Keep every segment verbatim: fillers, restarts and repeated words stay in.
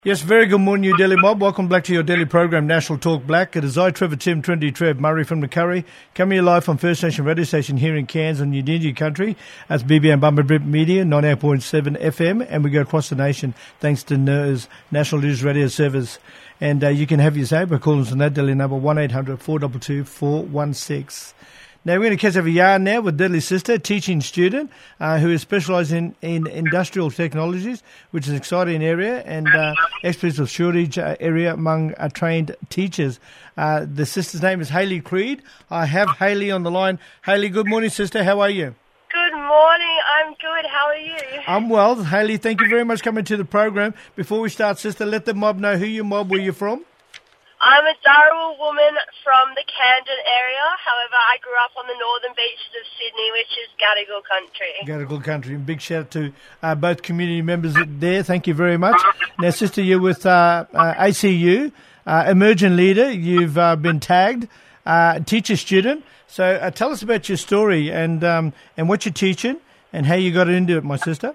Yes, very good morning, New Delhi mob. Welcome back to your daily program, National Talk Black. It is I, Trevor Tim, Trinity Trev Murray from the Curry, coming here live from First Nation radio station here in Cairns on Udingi country. That's B B M Bumberbip Media, ninety-eight point seven F M, and we go across the nation thanks to N E R S, National News Radio Service. And uh, you can have your say by calling us on that Delhi number one eight hundred four two two four one six. Now, we're going to catch up a yarn now with Deadly Sister, teaching student uh, who is specialising in, in industrial technologies, which is an exciting area, and uh, experts of shortage uh, area among uh, trained teachers. Uh, the sister's name is Hayley Creed. I have Hayley on the line. Hayley, good morning, sister. How are you? Good morning. I'm good. How are you? I'm well. Hayley, thank you very much for coming to the program. Before we start, sister, let the mob know who your mob, where you're from. I'm a Dharawal woman from the Camden area. However, I grew up on the northern beaches of Sydney, which is Gadigal country. Gadigal country. And big shout out to uh, both community members there. Thank you very much. Now, sister, you're with uh, uh, A C U, uh, emerging leader. You've uh, been tagged, uh, teacher student. So uh, tell us about your story and um, and what you're teaching and how you got into it, my sister.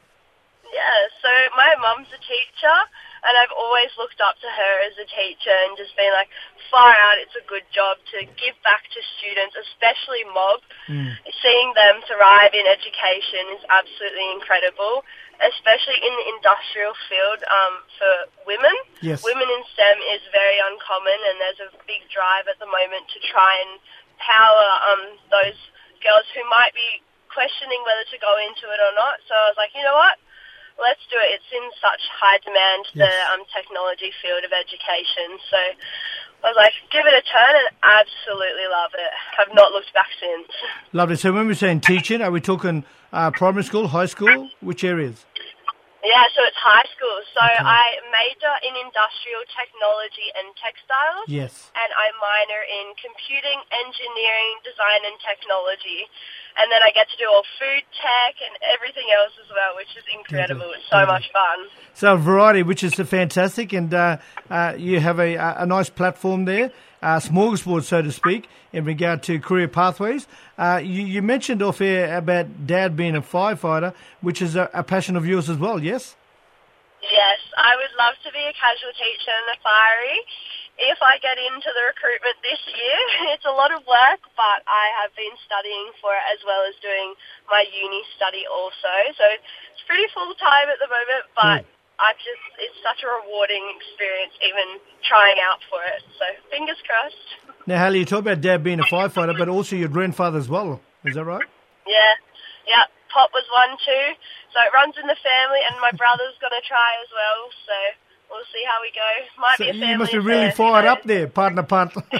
Yeah, so my mum's a teacher. And I've always looked up to her as a teacher and just been like, far out, it's a good job to give back to students, especially mob. Mm. Seeing them thrive in education is absolutely incredible, especially in the industrial field um, for women. Yes. Women in STEM is very uncommon, and there's a big drive at the moment to try and power um, those girls who might be questioning whether to go into it or not. So I was like, you know what? Let's do it. It's in such high demand, yes. the um, technology field of education. So I was like, give it a turn and absolutely love it. I've not looked back since. Lovely. So when we're saying teaching, are we talking uh, primary school, high school? Which areas? Yeah, so it's high school. So okay. I major in industrial technology and textiles. Yes. And I minor in computing, engineering, design and technology. And then I get to do all food tech and everything else as well, which is incredible. It's so much fun. So variety, which is fantastic. And uh, uh, you have a, a nice platform there, uh, smorgasbord, so to speak, in regard to career pathways. Uh, you, you mentioned off air about Dad being a firefighter, which is a, a passion of yours as well, yes? Yes, I would love to be a casual teacher in the fiery. If I get into the recruitment this year, it's a lot of work, but I have been studying for it as well as doing my uni study also. So it's pretty full-time at the moment, but mm. I just it's such a rewarding experience even trying out for it. So fingers crossed. Now, Hayley, you talk about Dad being a firefighter, but also your grandfather as well. Is that right? Yeah, yeah. Pop was one too. So it runs in the family, and my brother's going to try as well, so we'll see how we go. Might so be a family you must be affair, really fired so. up there, partner punt. uh,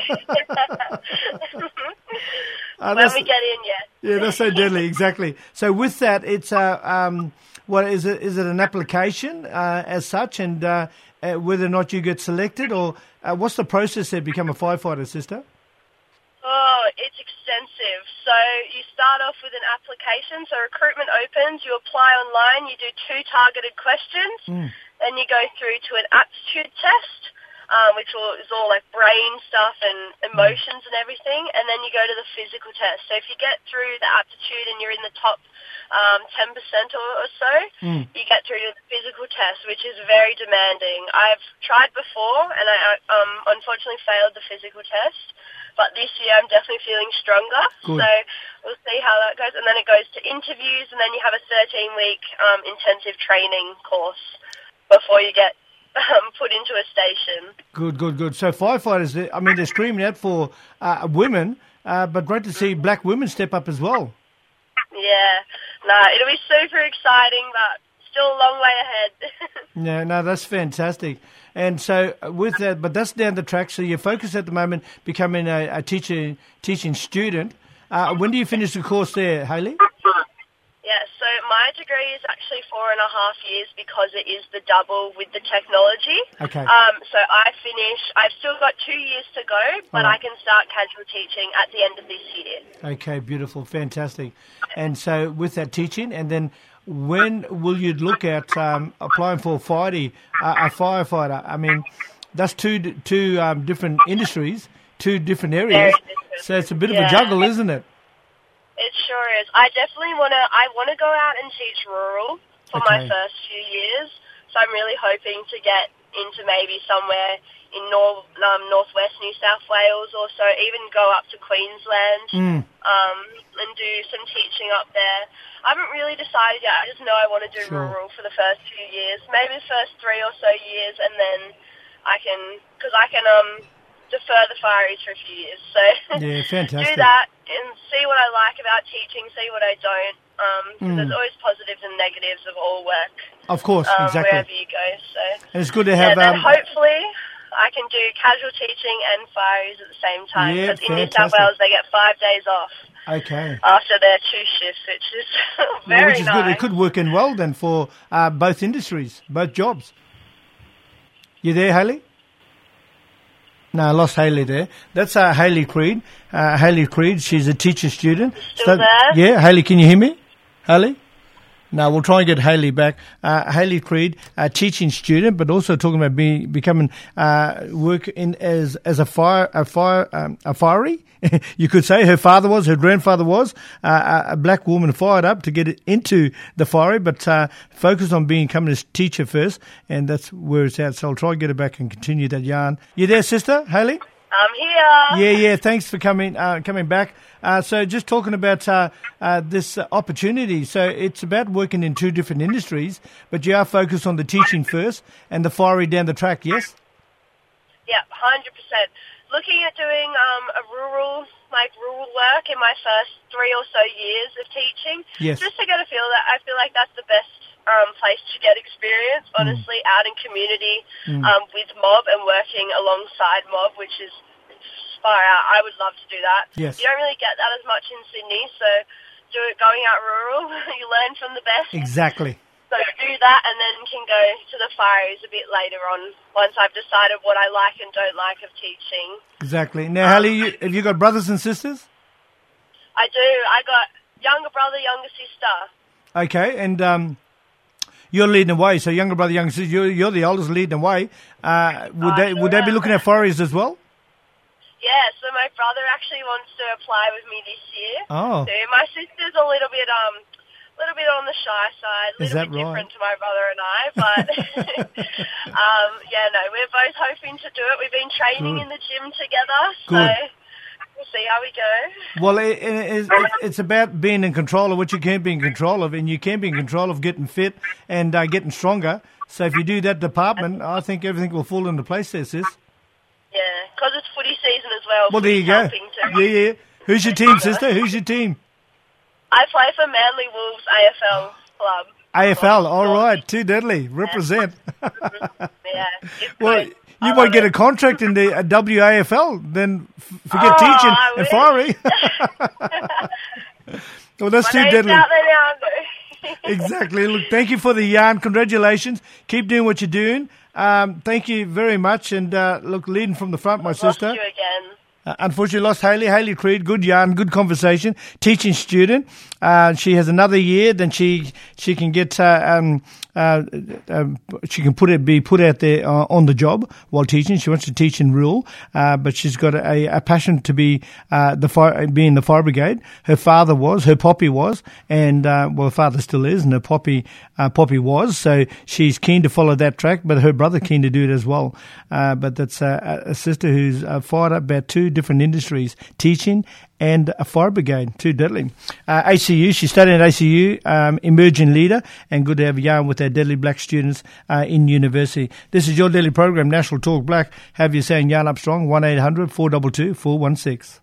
when we get in, yeah. Yeah, that's so deadly, exactly. So with that, it's uh, um, what is it? Is it an application uh, as such, and uh, uh, whether or not you get selected, or uh, what's the process to become a firefighter, sister? Oh, it's extensive. So you start off with an application. So recruitment opens, you apply online, you do two targeted questions, mm. then you go through to an aptitude test, um, which is all like brain stuff and emotions mm. and everything, and then you go to the physical test. So if you get through the aptitude and you're in the top um, ten percent or, or so, mm. you get through to the physical test, which is very demanding. I've tried before, and I um, unfortunately failed the physical test. But this year I'm definitely feeling stronger, Good. So we'll see how that goes. And then it goes to interviews, and then you have a thirteen-week um, intensive training course before you get um, put into a station. Good, good, good. So firefighters, I mean, they're screaming out for uh, women, uh, but great to see black women step up as well. Yeah, no, it'll be super exciting, but still a long way ahead. Yeah, no, that's fantastic. And so with that, but that's down the track. So your focus at the moment, becoming a, a teacher, teaching student. Uh, when do you finish the course there, Hayley? Yeah, so my degree is actually four and a half years because it is the double with the technology. Okay. Um, so I finish, I've still got two years to go, but right. I can start casual teaching at the end of this year. Okay, beautiful, fantastic. And so with that teaching, and then when will you look at um, applying for a fighty, uh, a firefighter? I mean, that's two two um, different industries, two different areas. Different. So it's a bit yeah. of a juggle, isn't it? It sure is. I definitely want to. I want to go out and teach rural for okay. my first few years. So I'm really hoping to get into maybe somewhere in North, um, northwest New South Wales, or so even go up to Queensland Mm. um, and do some teaching up there. I haven't really decided yet. I just know I want to do Sure. rural for the first few years, maybe the first three or so years, and then I can, because I can um, defer the fireys for a few years. So Yeah, fantastic. do that and see what I like about teaching, see what I don't. Um, 'cause Mm. there's always positives and negatives of all work. Of course, Um, exactly. wherever you go. So And it's good to yeah, have... then um, hopefully I can do casual teaching and fireys at the same time. Yeah, Because in New South fantastic. Wales they get five days off okay. after their two shifts, which is Well, very which is nice. good. It could work in well then for uh, both industries, both jobs. You there, Hayley? No, I lost Hayley there. That's uh, Hayley Creed. Uh, Hayley Creed, she's a teacher student. Still there? Yeah, Hayley, can you hear me? Hayley? No, we'll try and get Hayley back. Uh, Hayley Creed, a teaching student, but also talking about being becoming uh, work in as as a fire a fire um, a fiery. You could say her father was, her grandfather was uh, a black woman fired up to get it into the fiery, but uh, focused on becoming a teacher first, and that's where it's at. So I'll try and get her back and continue that yarn. You there, sister, Hayley? I'm here. Yeah, yeah. Thanks for coming uh, coming back. Uh, so just talking about uh, uh, this uh, opportunity. So it's about working in two different industries, but you are focused on the teaching first and the fiery down the track, yes? Yeah, one hundred percent. Looking at doing um, a rural, like rural work in my first three or so years of teaching, Yes. just to get a feel that I feel like that's the best um, place to get experience, honestly, out in community Mm. um, with mob and working alongside mob, which is far out. I would love to do that. Yes. You don't really get that as much in Sydney, so do it going out rural, you learn from the best. Exactly. So do that and then can go to the fireys a bit later on once I've decided what I like and don't like of teaching. Exactly. Now, Hayley, you, have you got brothers and sisters? I do. I got younger brother, younger sister. Okay, and um, you're leading the way. So younger brother, younger sister, you're, you're the oldest leading the way. Uh, would I they sure would they be am. looking at fireys as well? Yeah, so my brother actually wants to apply with me this year. Oh. So my sister's a little bit um little bit on the shy side, a Is little that bit right? different to my brother and I, but um, yeah, no, we're both hoping to do it. We've been training Good. in the gym together, so Good. we'll see how we go. Well, it, it, it's, it's about being in control of what you can be in control of, and you can be in control of getting fit and uh, getting stronger. So if you do that department, I think everything will fall into place there, sis. Yeah, because it's footy season as well. Well, there you footy's go. helping too. Yeah, yeah. Who's your team, sister? Who's your team? I play for Manly Wolves A F L club. A F L. All right. Too deadly. Represent. Yeah. It's Well, good. you I might love get a it. contract in the uh, W A F L, then f- forget Oh, teaching I and wish. firing. Well, that's My too name's deadly. out there now. Exactly. Look, thank you for the yarn. Congratulations. Keep doing what you're doing. Um, thank you very much. And uh, look, leading from the front, my Lost sister. you again. Uh, unfortunately, lost Hayley. Hayley Creed, good yarn, good conversation. Teaching student. Uh, she has another year. Then she she can get uh, um, uh, um, she can put it be put out there uh, on the job while teaching. She wants to teach in rural, uh, but she's got a, a passion to be uh, the fire, be in the fire brigade. Her father was, her poppy was, and uh, well, her father still is, and her poppy uh, poppy was. So she's keen to follow that track, but her brother keen to do it as well. Uh, but that's uh, a sister who's uh, fired up about two different industries, teaching and a fire brigade, too deadly. Uh, A C U, she's studying at A C U, um, emerging leader, and good to have a yarn with our deadly black students uh, in university. This is your daily program, National Talk Black. Have you saying yarn up strong, one eight hundred four two two four one six.